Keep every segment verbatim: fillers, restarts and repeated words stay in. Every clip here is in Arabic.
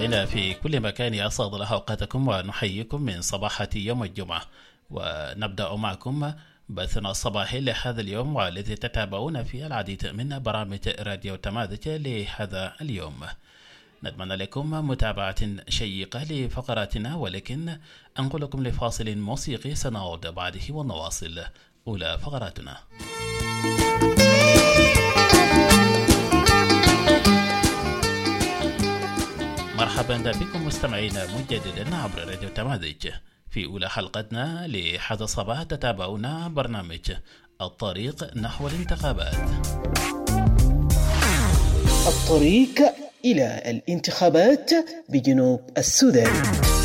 مستمعينا في كل مكان أسعد الله أوقاتكم ونحييكم من صباحة يوم الجمعة، ونبدأ معكم بثنا الصباحي لهذا اليوم والذي تتابعون فيه العديد من برامج راديو تمازج لهذا اليوم. نتمنى لكم متابعة شيقة لفقراتنا، ولكن أنقلكم لفاصل موسيقي سنعود بعده ونواصل أولى فقراتنا. مرحبا بكم مستمعينا مجددا عبر راديو تمازج. في أولى حلقتنا لهذا الصباح تتابعون برنامج الطريق نحو الانتخابات. الطريق إلى الانتخابات بجنوب السودان.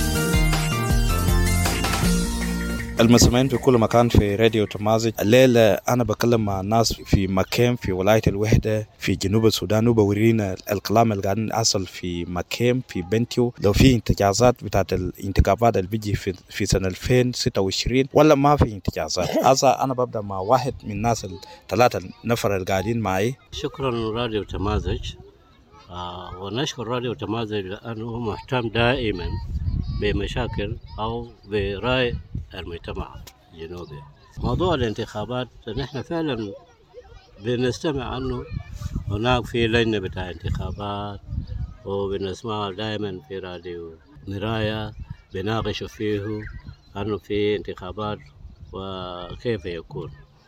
المستمعين في كل مكان في راديو تمازج، الليلة أنا بكلم مع الناس في مكيم في ولاية الوحدة في جنوب السودان، وبورينا الكلام اللي قاعدين أصل في مكيم في بنتيو، لو في انتجازات بتاعت الانتخابات اللي بيجي في, في سنة ألفين وستة وعشرين ولا ما في انتجازات. أصلا أنا ببدأ مع واحد من الناس الثلاثة نفر اللي قاعدين معي. شكرا راديو تمازج، آه ونشكر راديو تمازج لأنه مهتم دائما بمشاكل أو برأي المجتمع الجنوبي. موضوع الانتخابات نحن فعلا بنستمع أنه هناك في لجنة بتاع انتخابات، وبنسمع دائما في راديو مرايا بناقشوا فيه أنه في انتخابات وكيف يكون.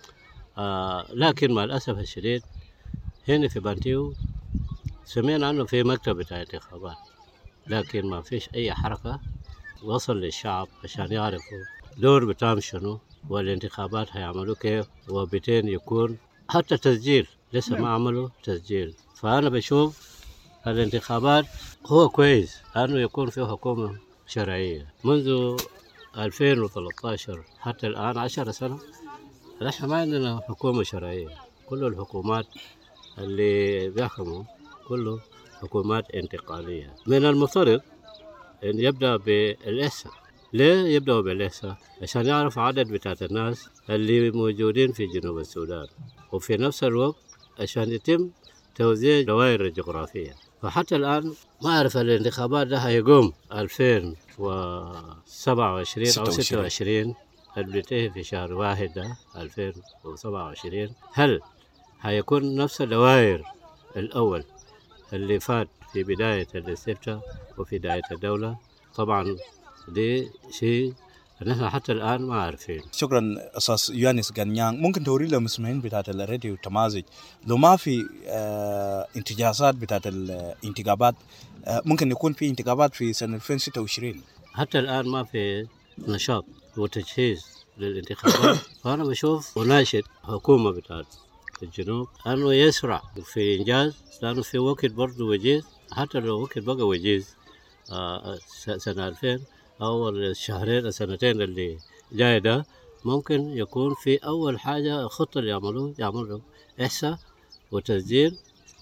آه لكن مع الأسف الشديد هنا في بنتيو سمعنا أنه في مكتب بتاع انتخابات، لكن ما فيش أي حركة وصل للشعب عشان يعرفوا دور بتاعهم شنو والانتخابات هيعملوا كيف وبتين يكون. حتى تسجيل لسه ما عملوا تسجيل. فأنا بشوف الانتخابات هو كويس أنه يكون فيه حكومة شرعية. منذ ألفين وثلاثة عشر حتى الآن عشر سنة نحن ما عندنا حكومة شرعية. كل الحكومات اللي بيحكموا كله حكومات انتقالية. من المفترض أن يبدأ بالإحصاء. ليه يبدأوا بالإحصاء؟ عشان يعرف عدد بتاعت الناس اللي موجودين في جنوب السودان، وفي نفس الوقت عشان يتم توزيع الدوائر الجغرافية. فحتى الآن ما أعرف الانتخابات ده هيقوم ألفين وسبعة وعشرين أو ستة وعشرين اللي بتنتهي في شهر واحد ده ألفين وسبعة وعشرين، هل هيكون نفس الدوائر الأول اللي فات في بداية الاستفتاء وفي بداية الدولة؟ طبعا دي شيء نحن حتى الآن ما عارفين. شكرا أساس يانس غانيان. ممكن توري لهم المسؤولين بتاعت الراديو تمازج لو ما في آه انتجازات بتاعت الانتخابات، آه ممكن يكون في انتخابات في سنة ألفين وستة وعشرين؟ حتى الآن ما في نشاط وتجهيز للانتخابات. فأنا بشوف وناشد حكومة بتاعت الجنوب أنه يسرع في إنجاز، لأنه في وقت برضه وجيز. حتى لو وقت بقى وجيز آه سنة ألفين أو الشهرين السنتين اللي جاي ده، ممكن يكون في أول حاجة الخطة اللي يعملوه يعملوا إحصاء وتسجيل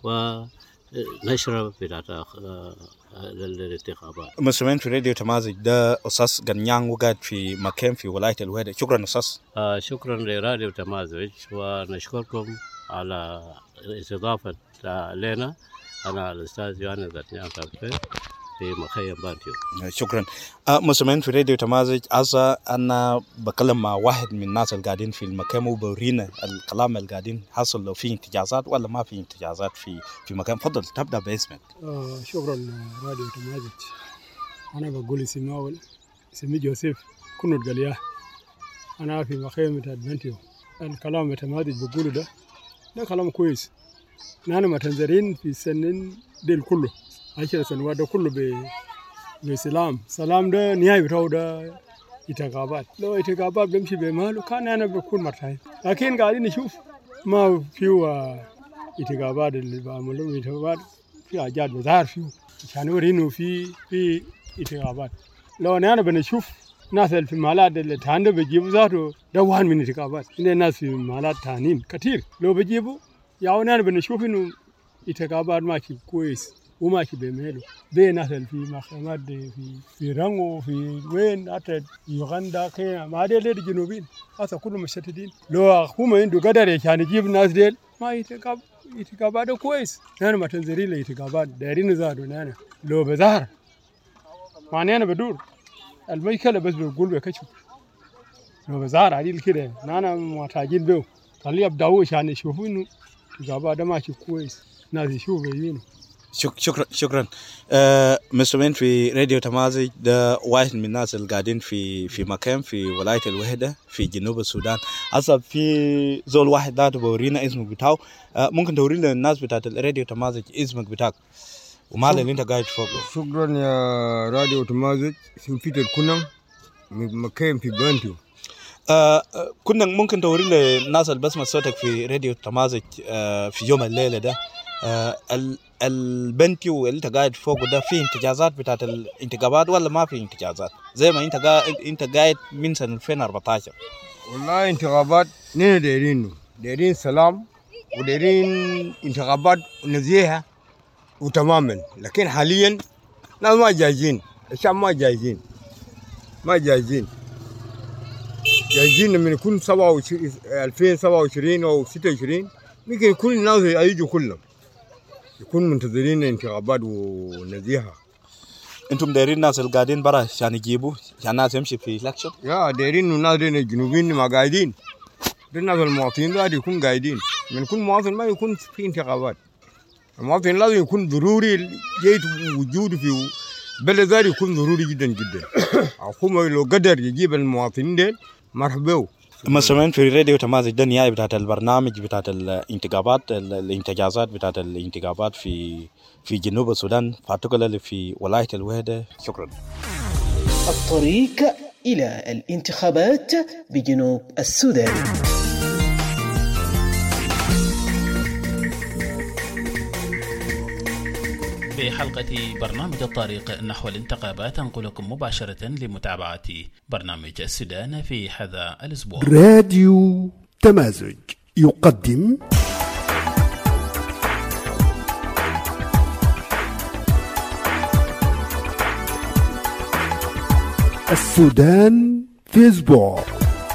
ونشر بتاعت الانتخابات. مسؤولين في راديو تمازج ده أساس غانيان وقاعد في مكان في ولاية الوحدة. شكرا أساس. آه شكرا لراديو تمازج، ونشكركم على الاستضافة لنا. أنا الأستاذ يوانس غانيان في مخيم بانتيو. شكرا. أه مسؤولين في راديو تمازج، أصلا أنا بكلم مع واحد من الناس اللي قاعدين في المكان وبورينا الكلام اللي قاعدين حصل لو في انتجازات ولا ما في انتجازات في في مكان. فضل تبدأ باسمك. آه شكرا راديو تمازج. أنا بقول اسمي أول اسمي جوزيف كنت قلياه. أنا في مخيم بتاع بانتيو. الكلام تمازج بقوله ده ده كلام كويس. نحن متنظرين في السنين ديل كله عشر سنوات ده كله ب بسلام. سلام ده نهاية بتاعه ده انتخابات. لو انتخابات بيمشي بماله كان أنا بكون مرتاح، لكن قاعدين نشوف ما فيه انتخابات اللي بعملوا انتخابات في حاجات بظهر فيه عشان يورينه في في انتخابات. لو أنا بنشوف ناس في المحلات اللي تاني بيجيبوا ذاته ده واحد من انتخابات. عندنا ناس في محلات تانيين كتير لو بيجيبوا يا أنا بنشوف إنه انتخابات ماشي كويس وماشي بمهله. بين ناس في محكمات في في رانغو في وين حتى يوغندا كينيا ما ديل ديل جنوبين هذا كله مشتتين. لو حكومة عنده قدر عشان يجيب ناس ديل ما يتقاب يتقابل كويس. نحن ما تنزلين ليتقابل دايرين زادوا نحن لو بظهر معني أنا بدور الميكلة بس بقول بكشف لو بزار عديل كده أنا محتاجين به خليه يبدأوا عشان يشوفوا إنه الجواب ده ماشي كويس ناس يشوفوا يجينه. شك شكرا شكرا. آه مستمعين في راديو تمازج، ده واحد من الناس اللي قاعدين في في مكان في ولاية الوحدة في جنوب السودان. أصلا في زول واحد ذاته بورينا اسمه بتاعه. آه ممكن توري لنا الناس بتاعت الراديو تمازج اسمك بتاعك وماذا اللي انت قاعد فوقه؟ شكرا يا راديو تمازج، سمفيت الكنم من مكان في بانتيو. آه كنا ممكن توري للناس اللي بسمع صوتك في راديو تمازج آه في يوم الليلة ده، آه البنتيو اللي انت قاعد فوقه ده فيه انتجازات بتاعت الانتخابات ولا ما في انتجازات زي ما انت قاعد انت قاعد من سنة ألفين وأربعتاشر؟ والله انتخابات نحن دايرينه، دايرين سلام ودايرين انتخابات نزيهة وتماما، لكن حاليا ناس ما جاهزين، الشعب ما جاهزين ما جاهزين جاهزين لما يكون سبعة وعشرين ألفين وسبعة وعشرين أو ستة وعشرين ممكن يكون الناس يجوا كلهم يكون منتظرين انتخابات ونزيهة. انتم دايرين الناس اللي قاعدين برا عشان يجيبوا عشان الناس يمشي في الاكشن؟ يا دايرين الناس دين الجنوبيين ما قاعدين، الناس المواطنين ده يكون قاعدين، من يكون مواطن ما يكون في انتخابات. المواطن لازم يكون ضروري، جيت وجوده في بلد ذا يكون ضروري جدا جدا. الحكومة لو قدر يجيب المواطنين دين مرحبا. مثلا في راديو تمازج ده نهائي بتاعت البرنامج بتاعت الانتخابات الانتجازات بتاعت الانتخابات في في جنوب السودان particularly في ولاية الوحدة. شكرا. الطريق إلى الانتخابات بجنوب السودان. في حلقة برنامج الطريق نحو الانتخابات أنقلكم مباشرة لمتابعة برنامج السودان في هذا الأسبوع. راديو تمازج يقدم السودان في أسبوع.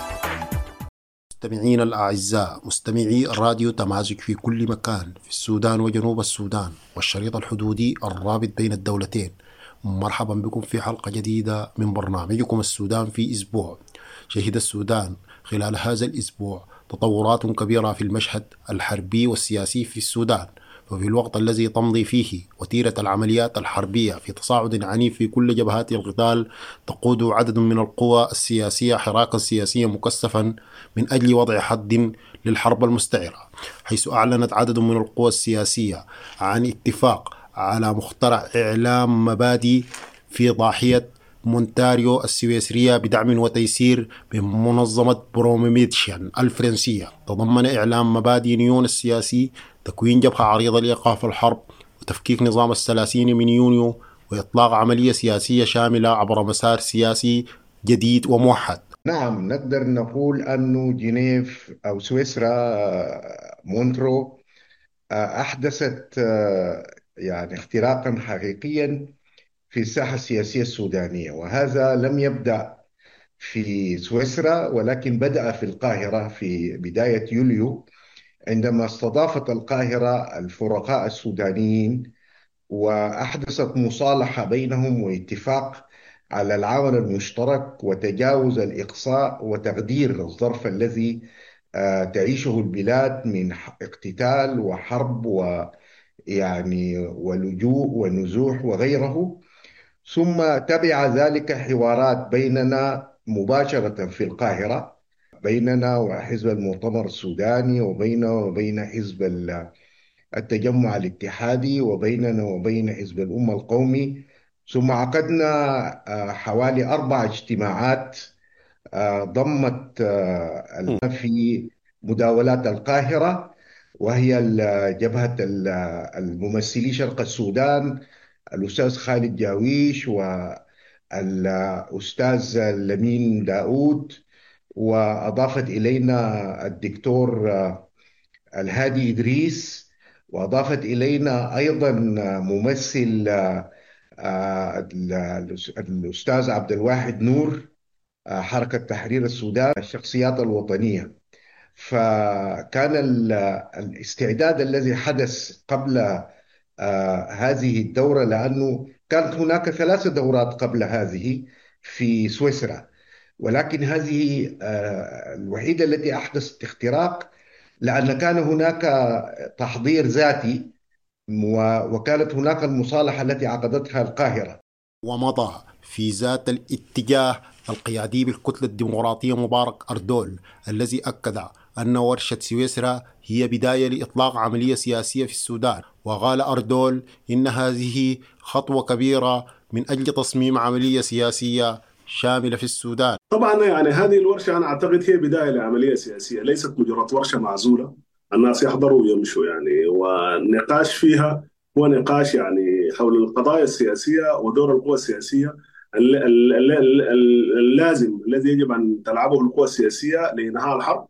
مستمعين الأعزاء، مستمعي راديو تمازج في كل مكان في السودان وجنوب السودان والشريط الحدودي الرابط بين الدولتين، مرحبا بكم في حلقة جديدة من برنامجكم السودان في أسبوع. شهد السودان خلال هذا الأسبوع تطورات كبيرة في المشهد الحربي والسياسي في السودان، وفي الوقت الذي تمضي فيه وتيرة العمليات الحربية في تصاعد عنيف في كل جبهات القتال، تقود عدد من القوى السياسية حراكا سياسيا مكثفا من أجل وضع حد للحرب المستعرة، حيث أعلنت عدد من القوى السياسية عن اتفاق على مخترع إعلام مبادئ في ضاحية مونتاريو السويسرية بدعم وتيسير من منظمة بروميميتشن الفرنسية، تضمن إعلام مبادئ نيون السياسي تكوين جبهة عريضة لإيقاف الحرب وتفكيك نظام الثلاثين من يونيو وإطلاق عملية سياسية شاملة عبر مسار سياسي جديد وموحد. نعم، نقدر نقول أنه جنيف أو سويسرا مونترو أحدثت يعني اختراقا حقيقيا في الساحة السياسية السودانية، وهذا لم يبدأ في سويسرا ولكن بدأ في القاهرة في بداية يوليو، عندما استضافت القاهرة الفرقاء السودانيين وأحدثت مصالحة بينهم واتفاق على العمل المشترك وتجاوز الإقصاء وتقدير الظرف الذي تعيشه البلاد من اقتتال وحرب ويعني ولجوء ونزوح وغيره. ثم تبع ذلك حوارات بيننا مباشرة في القاهرة، بيننا وحزب المؤتمر السوداني وبيننا وبين حزب التجمع الاتحادي وبيننا وبين حزب الأمة القومي. ثم عقدنا حوالي أربع اجتماعات ضمت في مداولات القاهرة، وهي جبهة الممثلي شرق السودان الأستاذ خالد جاويش والأستاذ لمين داود، وأضافت إلينا الدكتور الهادي إدريس، وأضافت إلينا أيضا ممثل الأستاذ عبد الواحد نور حركة تحرير السودان الشخصيات الوطنية. فكان الاستعداد الذي حدث قبل هذه الدورة، لأنه كانت هناك ثلاث دورات قبل هذه في سويسرا، ولكن هذه آه، الوحيدة التي أحدثت اختراق، لأن كان هناك تحضير ذاتي، و- وكانت هناك المصالحة التي عقدتها القاهرة. ومضى في ذات الاتجاه القيادي بالكتلة الديمقراطية مبارك أردول، الذي أكد أن ورشة سويسرا هي بداية لإطلاق عملية سياسية في السودان. وقال أردول إن هذه خطوة كبيرة من أجل تصميم عملية سياسية شاملة في السودان. طبعا يعني هذه الورشة أنا أعتقد هي بداية لعملية سياسية، ليست مجرد ورشة معزولة الناس يحضروا ويمشوا يعني، والنقاش فيها هو نقاش يعني حول القضايا السياسية ودور القوى السياسية ال- ال- ال- ال- اللازم الذي يجب أن تلعبه القوى السياسية لإنهاء الحرب،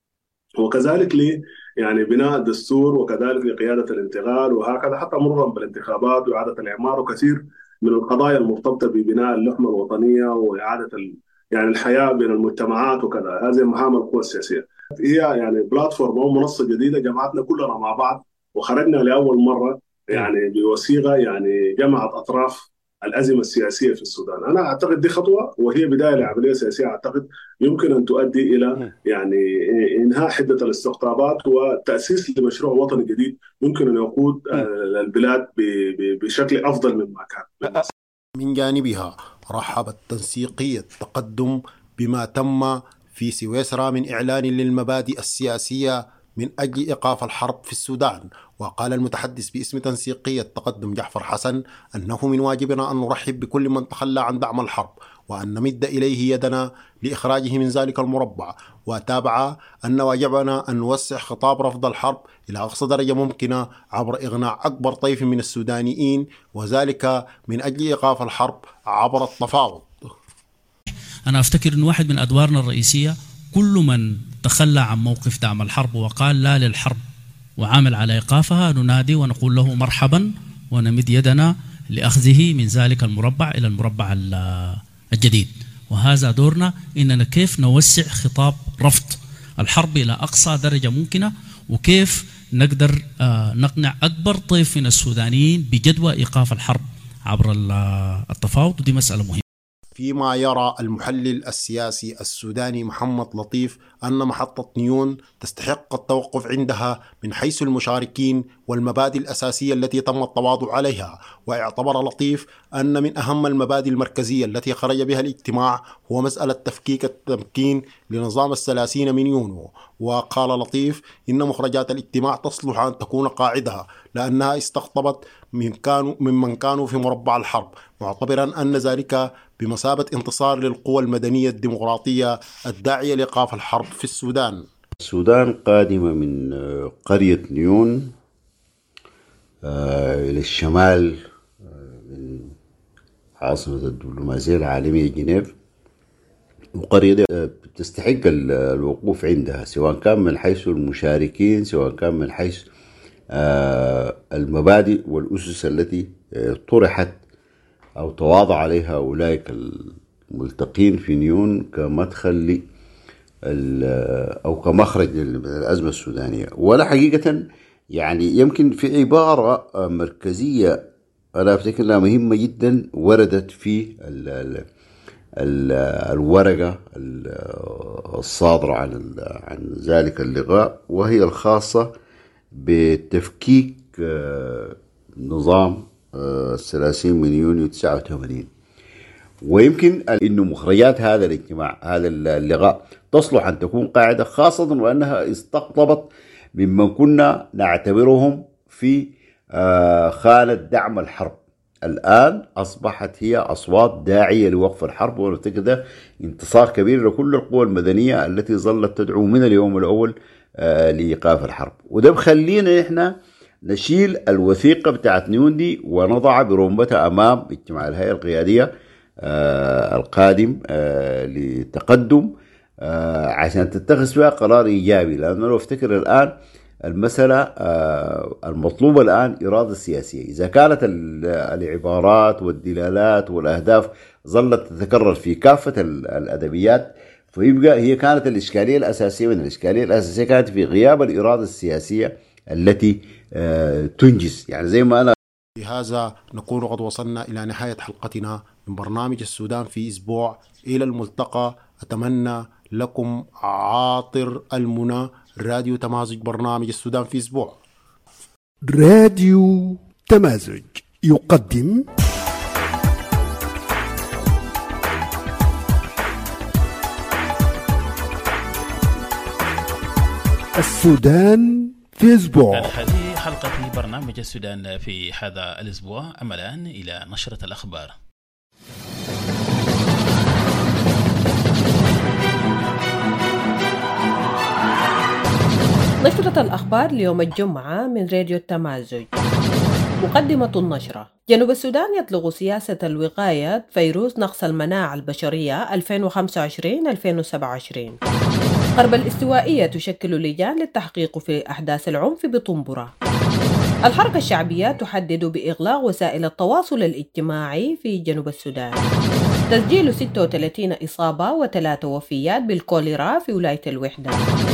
وكذلك ل يعني بناء الدستور، وكذلك لقيادة الانتقال، وهكذا حتى مرورا بالانتخابات وإعادة الإعمار وكثير من القضايا المرتبطة ببناء اللحمة الوطنية وإعادة ال... يعني الحياة بين المجتمعات وكذا. هذه مهام القوى السياسية، هي يعني بلاتفورم أو منصة جديدة جمعتنا كلنا مع بعض، وخرجنا لأول مرة يعني بوثيقة يعني جمعت أطراف الأزمة السياسية في السودان. أنا أعتقد دي خطوة وهي بداية لعملية سياسية أعتقد يمكن أن تؤدي إلى يعني إنهاء حدة الاستقطابات وتأسيس لمشروع وطني جديد ممكن أن يقود البلاد بشكل أفضل مما كان. من جانبها رحبت تنسيقية التقدم بما تم في سويسرا من إعلان للمبادئ السياسية من أجل إيقاف الحرب في السودان. وقال المتحدث باسم تنسيقية التقدم جعفر حسن أنه من واجبنا أن نرحب بكل من تخلى عن دعم الحرب، وأن نمد إليه يدنا لإخراجه من ذلك المربع. وتابع أن واجبنا أن نوسع خطاب رفض الحرب إلى أقصى درجة ممكنة عبر إغناء أكبر طيف من السودانيين، وذلك من أجل إيقاف الحرب عبر التفاوض. أنا أفتكر أن واحد من أدوارنا الرئيسية كل من تخلى عن موقف دعم الحرب وقال لا للحرب وعامل على إيقافها ننادي ونقول له مرحبا، ونمد يدنا لأخذه من ذلك المربع إلى المربع الجديد. وهذا دورنا، إننا كيف نوسع خطاب رفض الحرب إلى أقصى درجة ممكنة، وكيف نقدر نقنع أكبر طيف من السودانيين بجدوى إيقاف الحرب عبر التفاوض، ودي مسألة مهمة. فيما يرى المحلل السياسي السوداني محمد لطيف أن محطة نيون تستحق التوقف عندها من حيث المشاركين والمبادئ الأساسية التي تم التواضع عليها. واعتبر لطيف أن من أهم المبادئ المركزية التي خرج بها الاجتماع هو مسألة تفكيك التمكين لنظام الثلاثين من يونيو. وقال لطيف إن مخرجات الاجتماع تصلح أن تكون قاعدة لأنها استقطبت من كانوا ممن كانوا في مربع الحرب، معتبرا أن ذلك بمثابة انتصار للقوى المدنية الديمقراطية الداعية لإيقاف الحرب في السودان. السودان قادمة من قرية نيون إلى الشمال من عاصمة الدبلوماسية العالمية جنيف، وقرية تستحق الوقوف عندها سواء كان من حيث المشاركين، سواء كان من حيث المبادئ والأسس التي طرحت أو تواضع عليها أولئك الملتقين في نيون كمدخل أو كمخرج للأزمة السودانية. ولا حقيقة يعني يمكن في عبارة مركزية أنا أفتكر أنها مهمة جدا وردت في ال ال ال الورقة الصادرة عن عن ذلك اللقاء، وهي الخاصة بتفكيك نظام الثلاثين من يونيو تسعة وثمانين. ويمكن أن مخرجات هذا الاجتماع هذا اللقاء تصلح أن تكون قاعدة، خاصة وأنها استقطبت ممن كنا نعتبرهم في خانة دعم الحرب. الآن أصبحت هي أصوات داعية لوقف الحرب، ونفتكر ده انتصار كبير لكل القوى المدنية التي ظلت تدعو من اليوم الأول لإيقاف الحرب. وده بخلينا إحنا نشيل الوثيقة بتاعت نيون دي ونضع برمبتها أمام اجتماع الهيئة القيادية آه القادم آه لتقدم آه عشان تتخذ فيها قرار إيجابي. لأنه لو افتكر الآن المسألة آه المطلوبة الآن إرادة سياسية. إذا كانت العبارات والدلالات والأهداف ظلت تتكرر في كافة الأدبيات، فيبقى هي كانت الإشكالية الأساسية من الإشكالية الأساسية كانت في غياب الإرادة السياسية التي آه تنجز. يعني زي ما أنا بهذا نكون قد وصلنا إلى نهاية حلقتنا من برنامج السودان في أسبوع. إلى الملتقى. أتمنى لكم عاطر المنى. راديو تمازج برنامج السودان في أسبوع. راديو تمازج يقدم السودان في أسبوع. هذه حلقة برنامج السودان في هذا الأسبوع. أما الآن إلى نشرة الأخبار. نشرة الأخبار ليوم الجمعة من راديو التمازج. مقدمة النشرة: جنوب السودان يطلق سياسة الوقاية فيروس نقص المناعة البشرية ألفين وخمسة وعشرين ألفين وسبعة وعشرين. غرب الاستوائية تشكل لجان للتحقيق في أحداث العنف بطنبرة. الحركة الشعبية تحدد بإغلاق وسائل التواصل الاجتماعي في جنوب السودان. تسجيل ستة وثلاثين إصابة وثلاثة وفيات بالكوليرا في ولاية الوحدة.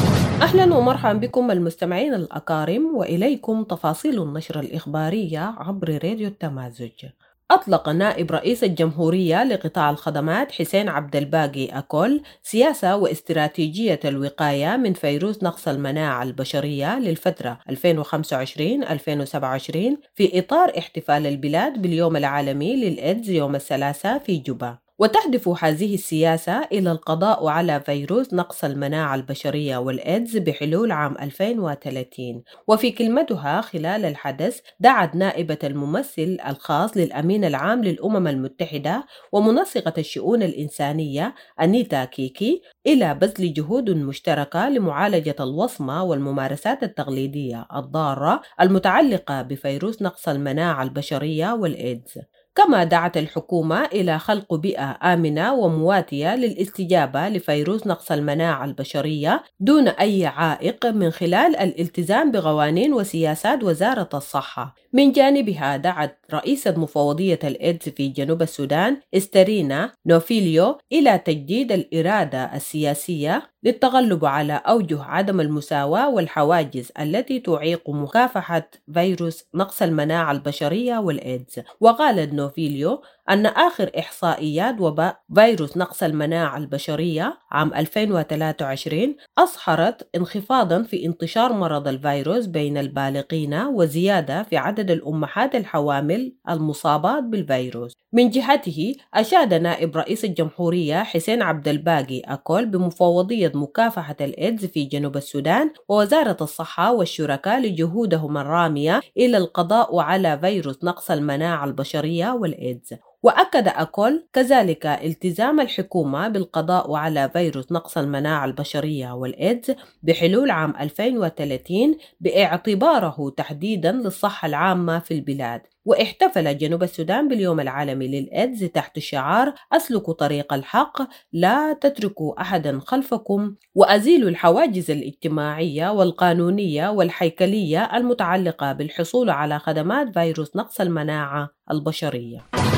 أهلا ومرحبا بكم المستمعين الأكارم، وإليكم تفاصيل النشرة الإخبارية عبر راديو التمازج. أطلق نائب رئيس الجمهورية لقطاع الخدمات حسين عبد الباقي أكول سياسة واستراتيجية الوقاية من فيروس نقص المناعة البشرية للفترة ألفين وخمسة وعشرين ألفين وسبعة وعشرين في إطار احتفال البلاد باليوم العالمي للإيدز يوم الثلاثاء في جوبا. وتهدف هذه السياسة إلى القضاء على فيروس نقص المناعة البشرية والإيدز بحلول عام ألفين وثلاثين. وفي كلمتها خلال الحدث دعت نائبة الممثل الخاص للأمين العام للأمم المتحدة ومنسقة الشؤون الإنسانية أنيتا كيكي إلى بذل جهود مشتركة لمعالجة الوصمة والممارسات التقليدية الضارة المتعلقة بفيروس نقص المناعة البشرية والإيدز. كما دعت الحكومة إلى خلق بيئة آمنة ومواتية للاستجابة لفيروس نقص المناعة البشرية دون أي عائق من خلال الالتزام بقوانين وسياسات وزارة الصحة. من جانبها دعت رئيسة مفوضية الإيدز في جنوب السودان استرينا نوفيليو إلى تجديد الإرادة السياسية للتغلب على أوجه عدم المساواة والحواجز التي تعيق مكافحة فيروس نقص المناعة البشرية والإيدز. وقالت نوفيليو أن آخر إحصائيات وباء فيروس نقص المناعة البشرية عام ألفين وثلاثة وعشرين أظهرت انخفاضاً في انتشار مرض الفيروس بين البالغين وزيادة في عدد الأمهات الحوامل المصابات بالفيروس. من جهته أشاد نائب رئيس الجمهورية حسين عبد الباقي أكول بمفوضية مكافحة الإيدز في جنوب السودان ووزارة الصحة والشركاء لجهودهم الرامية إلى القضاء على فيروس نقص المناعة البشرية والإيدز. وأكد أكول كذلك التزام الحكومة بالقضاء على فيروس نقص المناعة البشرية والإيدز بحلول عام ألفين وثلاثين باعتباره تحديدا للصحة العامة في البلاد. واحتفل جنوب السودان باليوم العالمي للإيدز تحت شعار أسلكوا طريق الحق، لا تتركوا أحدا خلفكم، وأزيلوا الحواجز الاجتماعية والقانونية والهيكلية المتعلقة بالحصول على خدمات فيروس نقص المناعة البشرية.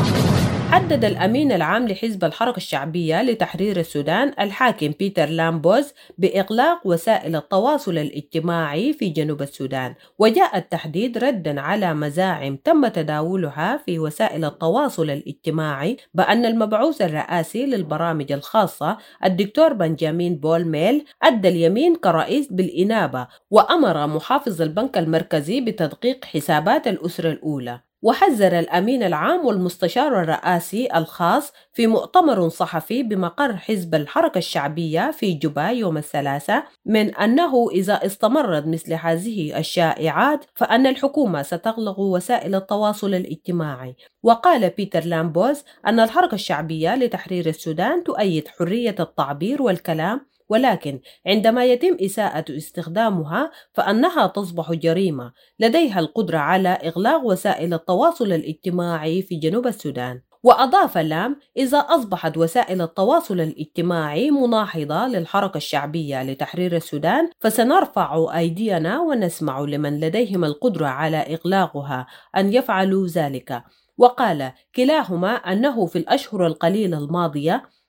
حدد الأمين العام لحزب الحركة الشعبية لتحرير السودان الحاكم بيتر لامبوز بإغلاق وسائل التواصل الاجتماعي في جنوب السودان. وجاء التحديد ردا على مزاعم تم تداولها في وسائل التواصل الاجتماعي بأن المبعوث الرئاسي للبرامج الخاصة الدكتور بنجامين بول ميل أدى اليمين كرئيس بالإنابة، وأمر محافظ البنك المركزي بتدقيق حسابات الأسرة الأولى. وحذر الأمين العام والمستشار الرئاسي الخاص في مؤتمر صحفي بمقر حزب الحركة الشعبية في جوبا يوم الثلاثاء من أنه إذا استمرت مثل هذه الشائعات فأن الحكومة ستغلق وسائل التواصل الاجتماعي. وقال بيتر لامبوز أن الحركة الشعبية لتحرير السودان تؤيد حرية التعبير والكلام، ولكن عندما يتم إساءة استخدامها فإنها تصبح جريمة. لديها القدرة على إغلاق وسائل التواصل الاجتماعي في جنوب السودان. وأضاف لام: إذا أصبحت وسائل التواصل الاجتماعي مناهضة للحركة الشعبية لتحرير السودان فسنرفع أيدينا ونسمع لمن لديهم القدرة على إغلاقها أن يفعلوا ذلك. وقال كلاهما أنه في الأشهر القليلة الماضية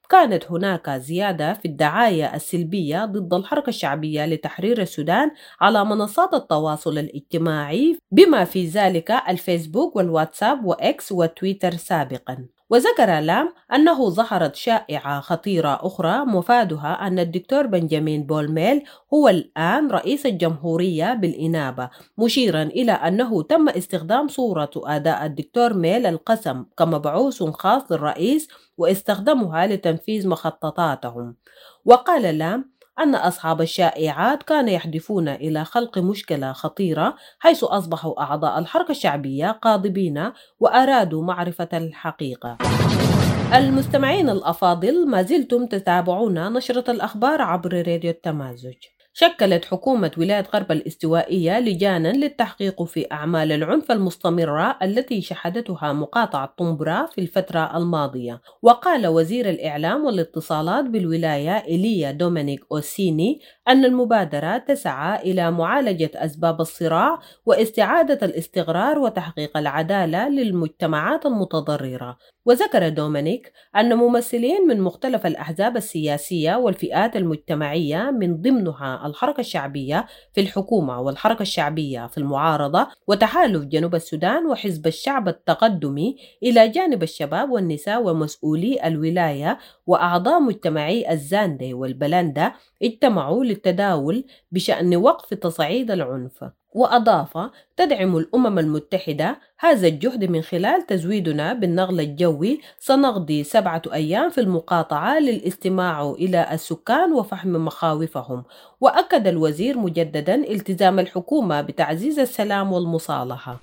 كانت هناك زيادة في الدعاية السلبية ضد الحركة الشعبية لتحرير السودان على منصات التواصل الاجتماعي بما في ذلك الفيسبوك والواتساب وإكس وتويتر سابقاً. وذكر لام أنه ظهرت شائعة خطيرة أخرى مفادها أن الدكتور بنجامين بولميل هو الآن رئيس الجمهورية بالإنابة، مشيرا إلى أنه تم استخدام صورة أداء الدكتور ميل القسم كمبعوث خاص للرئيس واستخدمها لتنفيذ مخططاتهم. وقال لام أن أصحاب الشائعات كانوا يحدثون إلى خلق مشكلة خطيرة، حيث أصبحوا أعضاء الحركة الشعبية غاضبين وأرادوا معرفة الحقيقة. المستمعين الأفاضل، ما زلتم تتابعون نشرة الأخبار عبر راديو التمازج. شكلت حكومة ولاية غرب الاستوائية لجانا للتحقيق في أعمال العنف المستمرة التي شهدتها مقاطعة طنبرة في الفترة الماضية. وقال وزير الإعلام والاتصالات بالولاية إيليا دومينيك أوسيني أن المبادرة تسعى إلى معالجة أسباب الصراع واستعادة الاستقرار وتحقيق العدالة للمجتمعات المتضررة. وذكر دومينيك أن ممثلين من مختلف الأحزاب السياسية والفئات المجتمعية من ضمنها الحركة الشعبية في الحكومة والحركة الشعبية في المعارضة وتحالف جنوب السودان وحزب الشعب التقدمي إلى جانب الشباب والنساء ومسؤولي الولاية وأعضاء مجتمعي الزاندي والبلندة اجتمعوا للتداول بشأن وقف تصعيد العنف. وأضاف: تدعم الأمم المتحدة هذا الجهد من خلال تزويدنا بالنقل الجوي. سنقضي سبعة أيام في المقاطعة للاستماع إلى السكان وفهم مخاوفهم. وأكد الوزير مجددا التزام الحكومة بتعزيز السلام والمصالحة.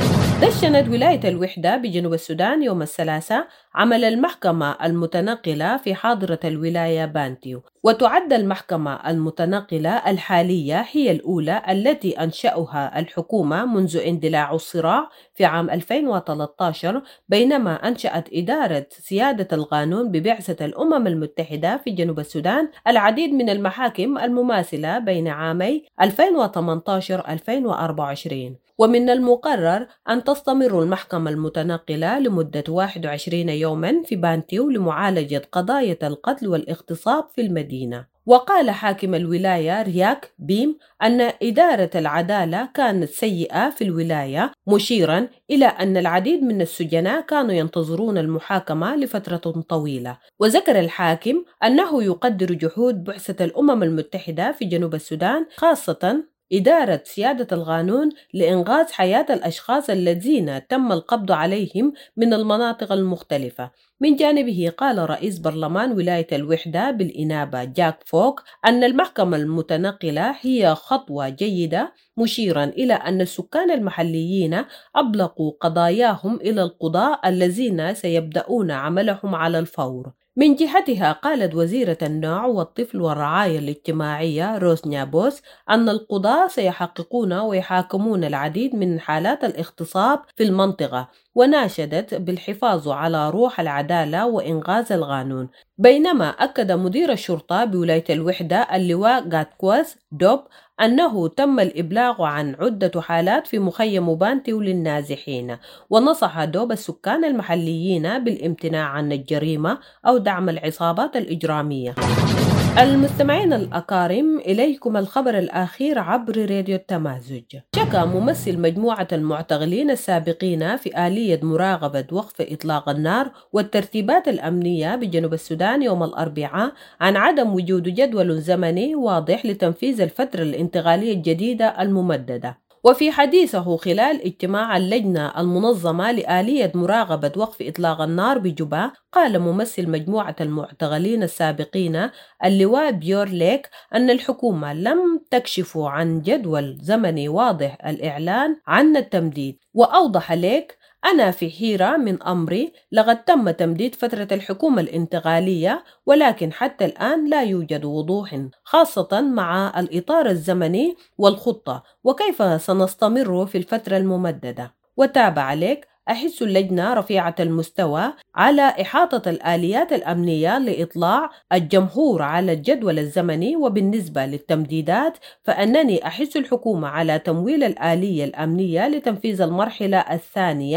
دشنت ولاية الوحدة بجنوب السودان يوم الثلاثاء عمل المحكمة المتنقلة في حاضرة الولاية بانتيو. وتعد المحكمة المتنقلة الحالية هي الأولى التي أنشأها الحكومة منذ اندلاع الصراع في عام ألفين وثلاثة عشر، بينما أنشأت إدارة سيادة القانون ببعثة الأمم المتحدة في جنوب السودان العديد من المحاكم المماثلة بين عامي ألفين وثمانية عشر ألفين وأربعة وعشرين. ومن المقرر أن تستمر المحكمة المتنقلة لمدة واحد وعشرين يوما في بانتيو لمعالجة قضايا القتل والاغتصاب في المدينة. وقال حاكم الولاية رياك بيم أن إدارة العدالة كانت سيئة في الولاية، مشيرا إلى أن العديد من السجناء كانوا ينتظرون المحاكمة لفترة طويلة. وذكر الحاكم أنه يقدر جهود بعثة الأمم المتحدة في جنوب السودان، خاصة إدارة سيادة القانون لإنقاذ حياة الأشخاص الذين تم القبض عليهم من المناطق المختلفة. من جانبه قال رئيس برلمان ولاية الوحدة بالإنابة جاك فوك أن المحكمة المتنقلة هي خطوة جيدة، مشيرا إلى أن السكان المحليين أبلغوا قضاياهم إلى القضاء الذين سيبدأون عملهم على الفور. من جهتها قالت وزيرة النوع والطفل والرعاية الاجتماعية روسنيا بوس أن القضاة سيحققون ويحاكمون العديد من حالات الاغتصاب في المنطقة، وناشدت بالحفاظ على روح العدالة وإنقاذ القانون. بينما أكد مدير الشرطة بولاية الوحدة اللواء غاتكواس دوب أنه تم الإبلاغ عن عدة حالات في مخيم بانتيو للنازحين. ونصح دوب السكان المحليين بالامتناع عن الجريمة أو دعم العصابات الإجرامية. المستمعين الأكارم، إليكم الخبر الأخير عبر راديو التمازج. شكى ممثل مجموعة المعتقلين السابقين في آلية مراقبة وقف إطلاق النار والترتيبات الأمنية بجنوب السودان يوم الأربعاء عن عدم وجود جدول زمني واضح لتنفيذ الفترة الانتقالية الجديدة الممددة. وفي حديثه خلال اجتماع اللجنة المنظمة لآلية مراقبة وقف إطلاق النار بجوبا، قال ممثل مجموعة المعتقلين السابقين اللواء بيور ليك أن الحكومة لم تكشف عن جدول زمني واضح الإعلان عن التمديد. وأوضح ليك: أنا في حيرة من أمري، لقد تم تمديد فترة الحكومة الانتقالية، ولكن حتى الآن لا يوجد وضوح، خاصة مع الإطار الزمني والخطة وكيف سنستمر في الفترة الممددة. وتابع لك: أحس اللجنة رفيعة المستوى على إحاطة الآليات الأمنية لإطلاع الجمهور على الجدول الزمني، وبالنسبة للتمديدات فأنني أحس الحكومة على تمويل الآلية الأمنية لتنفيذ المرحلة الثانية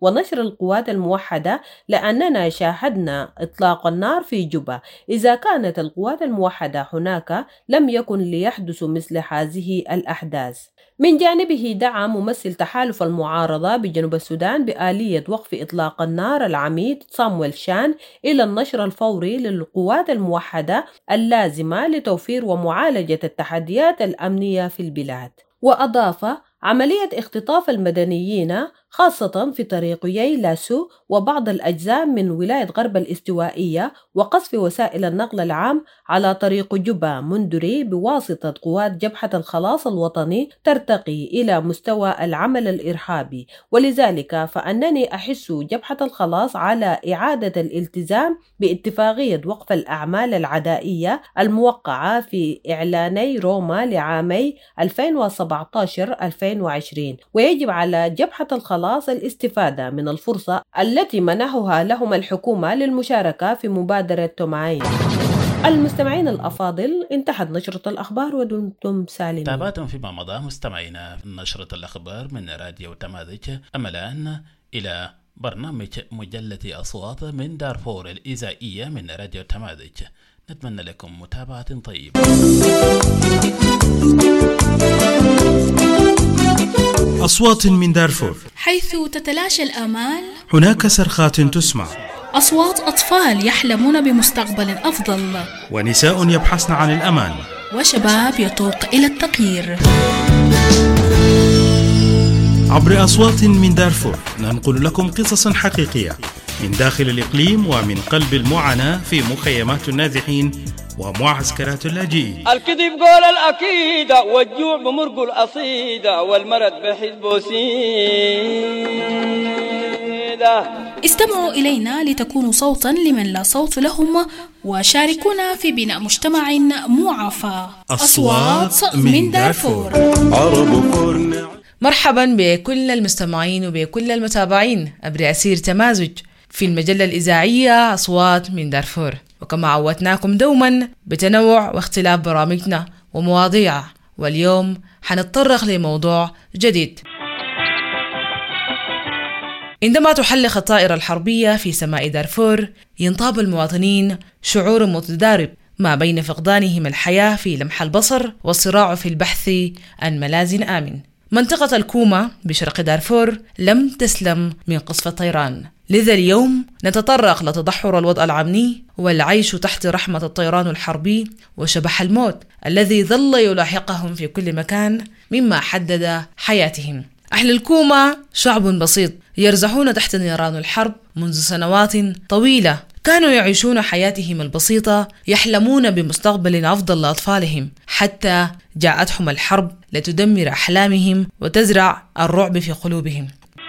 ونشر القوات الموحدة، لأننا شاهدنا إطلاق النار في جوبا. إذا كانت القوات الموحدة هناك لم يكن ليحدث مثل هذه الأحداث. من جانبه دعا ممثل تحالف المعارضة بجنوب السودان بآلية وقف إطلاق النار العميد صامويل شان إلى النشر الفوري للقوات الموحدة اللازمة لتوفير ومعالجة التحديات الأمنية في البلاد. وأضاف: عملية اختطاف المدنيين خاصة في طريقي لاسو وبعض الأجزاء من ولاية غرب الاستوائية وقصف وسائل النقل العام على طريق جوبا مندري بواسطة قوات جبهة الخلاص الوطني ترتقي إلى مستوى العمل الإرهابي، ولذلك فأنني أحس جبهة الخلاص على إعادة الالتزام باتفاقية وقف الأعمال العدائية الموقعة في إعلاني روما لعامي ألفين وسبعة عشر ألفين وعشرين، ويجب على جبهة الخلاص الاستفادة من الفرصة التي منحها لهم الحكومة للمشاركة في مبادرة توماين. المستمعين الأفاضل، انتهت نشرة الأخبار ودمتم سالمين. تابعتم فيما مضى مستمعينا نشرة الأخبار من راديو تمازج. أما الآن إلى برنامج مجلة أصوات من دارفور الإذاعية من راديو تمازج. نتمنى لكم متابعة طيبة. أصوات من دارفور، حيث تتلاشى الآمال هناك صرخات تسمع، أصوات أطفال يحلمون بمستقبل أفضل، ونساء يبحثن عن الأمان، وشباب يتوق إلى التغيير. عبر أصوات من دارفور ننقل لكم قصصا حقيقية من داخل الإقليم ومن قلب المعاناة في مخيمات النازحين ومعسكرات اللاجئين. الكذب قول الأكيدة والجوع بمرق الأصيدة والمرض بحزب سيدة. استمعوا إلينا لتكونوا صوتا لمن لا صوت لهم، وشاركونا في بناء مجتمع معافى. أصوات من دارفور. مرحبا بكل المستمعين وبكل المتابعين عبر أسير تمازج في المجلة الإذاعية أصوات من دارفور، وكما عودناكم دوما بتنوع واختلاف برامجنا ومواضيع، واليوم حنتطرق لموضوع جديد. عندما تحلق الطائرة الحربية في سماء دارفور ينطاب المواطنين شعور متضارب ما بين فقدانهم الحياة في لمح البصر والصراع في البحث عن ملاذ آمن. منطقة الكوما بشرق دارفور لم تسلم من قصف الطيران، لذا اليوم نتطرق لتدهور الوضع الأمني والعيش تحت رحمة الطيران الحربي وشبح الموت الذي ظل يلاحقهم في كل مكان مما حدد حياتهم. أهل الكوما شعب بسيط يرزحون تحت نيران الحرب منذ سنوات طويلة، كانوا يعيشون حياتهم البسيطة يحلمون بمستقبل أفضل لأطفالهم، حتى جاءتهم الحرب لتدمر أحلامهم وتزرع الرعب في قلوبهم.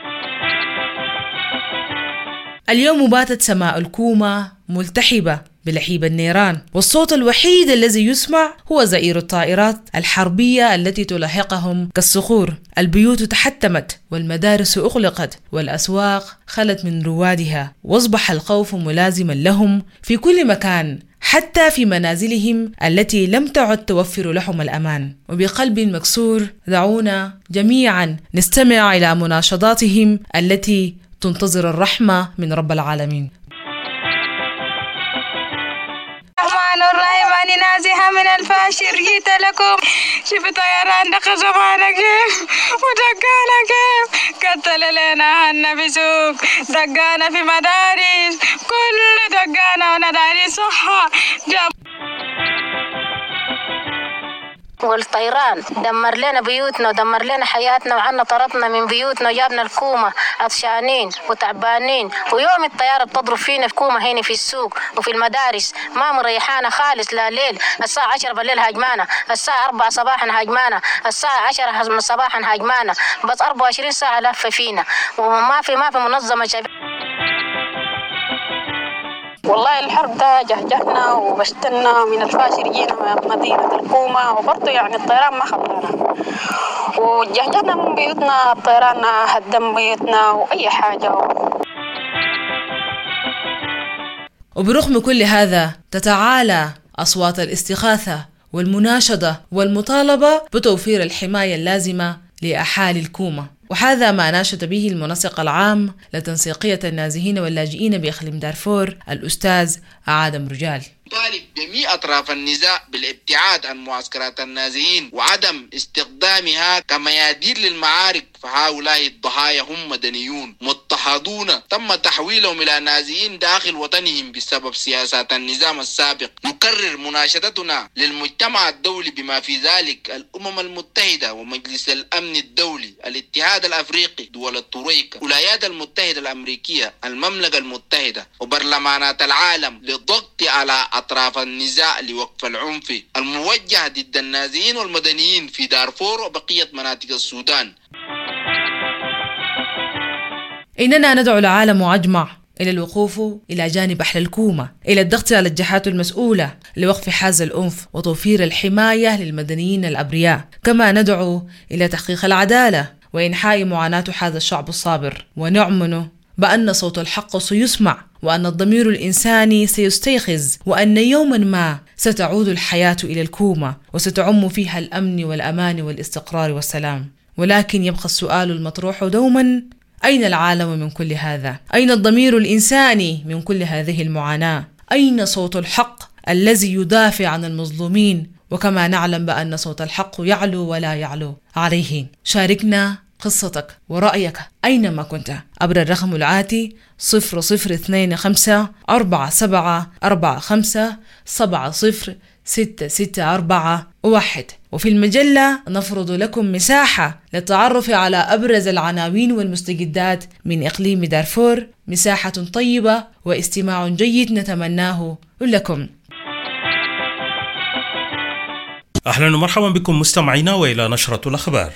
اليوم باتت سماء الكوما ملتحبة بلهيب النيران، والصوت الوحيد الذي يسمع هو زئير الطائرات الحربية التي تلاحقهم كالصخور. البيوت تحتمت والمدارس أغلقت والأسواق خلت من روادها، واصبح الخوف ملازما لهم في كل مكان، حتى في منازلهم التي لم تعد توفر لهم الأمان. وبقلب مكسور دعونا جميعا نستمع إلى مناشداتهم التي تنتظر الرحمة من رب العالمين. الرحمن الرحيم، أنا نازحة من الفاشر، جيت لكم شوف طيران دخل زمانة كيف ودقانا كيف، قتل لنا هنا في سوق، دقانا في مدارس، كل دقانا ونداري صحة جاب. والطيران دمر لنا بيوتنا ودمر لنا حياتنا، وعنا طردنا من بيوتنا وجابنا الكومة عطشانين وتعبانين، ويوم الطيارة بتضرب فينا في كومة هنا في السوق وفي المدارس ما مريحانا خالص. لا ليل الساعة عشرة بالليل هاجمانا، الساعة أربعة صباحا هاجمانا، الساعة عشرة صباحا هاجمانا، بس أربعة وعشرين ساعة لفة فينا، وما في ما في منظمة شباب. والله الحرب ده جهجهنا وبشتنا من الفاشر، جينا مدينة الكومة وبرضه يعني الطيران ما خلانا، وجهجهنا من بيوتنا، الطيران هدم بيوتنا وأي حاجة. وبرغم كل هذا تتعالى أصوات الاستغاثة والمناشدة والمطالبة بتوفير الحماية اللازمة لأحالي الكومة. وهذا ما ناشد به المنسق العام لتنسيقية النازحين واللاجئين بإقليم دارفور الأستاذ عادم رجال. طالب جميع أطراف النزاع بالابتعاد عن معسكرات النازحين وعدم استخدامها كميادين للمعارك، فهؤلاء الضحايا هم مدنيون مضطهدون تم تحويلهم إلى نازحين داخل وطنهم بسبب سياسات النظام السابق. نكرر مناشدتنا للمجتمع الدولي بما في ذلك الأمم المتحدة ومجلس الأمن الدولي، الاتحاد الأفريقي، دول الترويكا، الولايات المتحدة الأمريكية، المملكة المتحدة وبرلمانات العالم للضغط على أطراف النزاع لوقف العنف الموجه ضد النازحين والمدنيين في دارفور وبقية مناطق السودان. إننا ندعو العالم أجمع إلى الوقوف إلى جانب أهل الكومة، إلى الضغط على الجهات المسؤولة لوقف حاز الأنف وتوفير الحماية للمدنيين الأبرياء، كما ندعو إلى تحقيق العدالة وإنحاء معاناة هذا الشعب الصابر، ونؤمن بأن صوت الحق سيسمع، وأن الضمير الإنساني سيستيقظ، وأن يوما ما ستعود الحياة إلى الكومة وستعم فيها الأمن والأمان والاستقرار والسلام. ولكن يبقى السؤال المطروح دوما: أين العالم من كل هذا؟ أين الضمير الإنساني من كل هذه المعاناة؟ أين صوت الحق الذي يدافع عن المظلومين؟ وكما نعلم بأن صوت الحق يعلو ولا يعلو عليه. شاركنا قصتك ورأيك أينما كنت عبر الرقم الآتي صفر صفر اثنين خمسة أربعة سبعة أربعة خمسة سبعة صفر ستة ستة أربعة واحد. وفي المجلة نفرض لكم مساحة للتعرف على أبرز العناوين والمستجدات من إقليم دارفور، مساحة طيبة واستماع جيد نتمناه لكم. أهلا ومرحبا بكم مستمعينا وإلى نشرة الأخبار.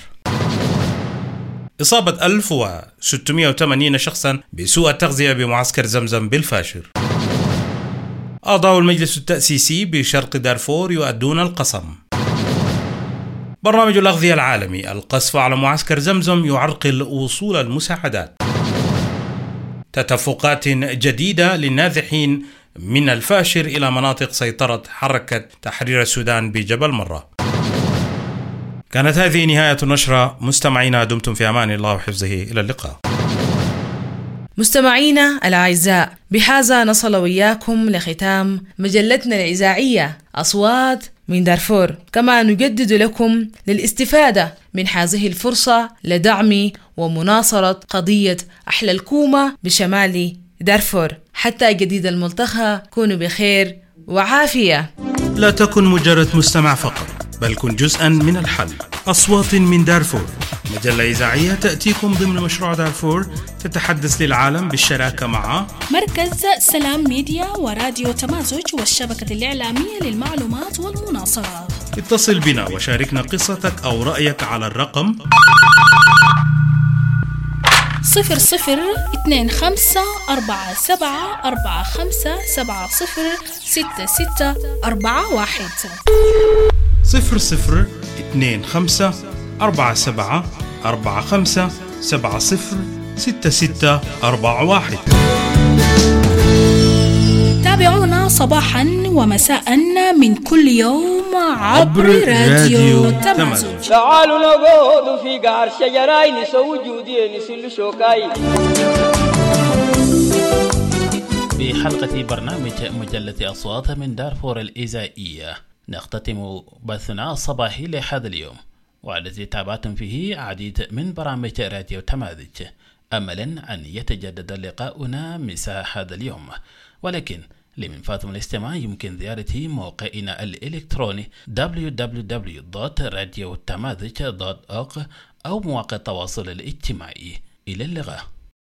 إصابة ألف وستمائة وثمانين شخصا بسوء التغذية بمعسكر زمزم بالفاشر. أعضاء المجلس التأسيسي بشرق دارفور يؤدون القسم. برنامج الأغذية العالمي القصف على معسكر زمزم يعرقل وصول المساعدات. تدفقات جديدة للنازحين من الفاشر إلى مناطق سيطرة حركة تحرير السودان بجبل مرة. كانت هذه نهاية النشرة. مستمعينا دمتم في أمان الله وحفظه، إلى اللقاء. مستمعينا الأعزاء، بهذا نصل وياكم لختام مجلتنا الإذاعية أصوات من دارفور، كما نجدد لكم للاستفادة من هذه الفرصة لدعم ومناصرة قضية أحلى الكومة بشمال دارفور. حتى جديد الملتقى، كونوا بخير وعافية. لا تكن مجرد مستمع فقط، بل كن جزءا من الحل. أصوات من دارفور، مجلة إذاعية تأتيكم ضمن مشروع دارفور، تتحدث للعالم بالشراكة مع مركز سلام ميديا وراديو تمازج والشبكة الإعلامية للمعلومات والمناصرات. اتصل بنا وشاركنا قصتك أو رأيك على الرقم صفر صفر اثنين خمسة أربعة سبعة أربعة خمسة سبعة صفر ستة ستة أربعة واحد. صفر صفر اثنين خمسة أربعة سبعة أربعة خمسة سبعة صفر ستة ستة أربعة واحد. تابعونا صباحا ومساء من كل يوم عبر راديو تمازج. تعالوا نقعد في قعر شجراي نسوي جودي نسل شوكاي. بحلقة برنامج مجلة أصوات من دارفور الإذاعية نختتم بثنا الصباحي لهذا اليوم، والذي تابعتم فيه عديد من برامج راديو تمازج، أملا أن يتجدد لقاؤنا مساء هذا اليوم. ولكن لمن فاتم الاستماع يمكن زيارة موقعنا الإلكتروني دبليو دبليو دبليو دوت راديو تمازج دوت أورغ أو مواقع التواصل الاجتماعي. إلى اللقاء.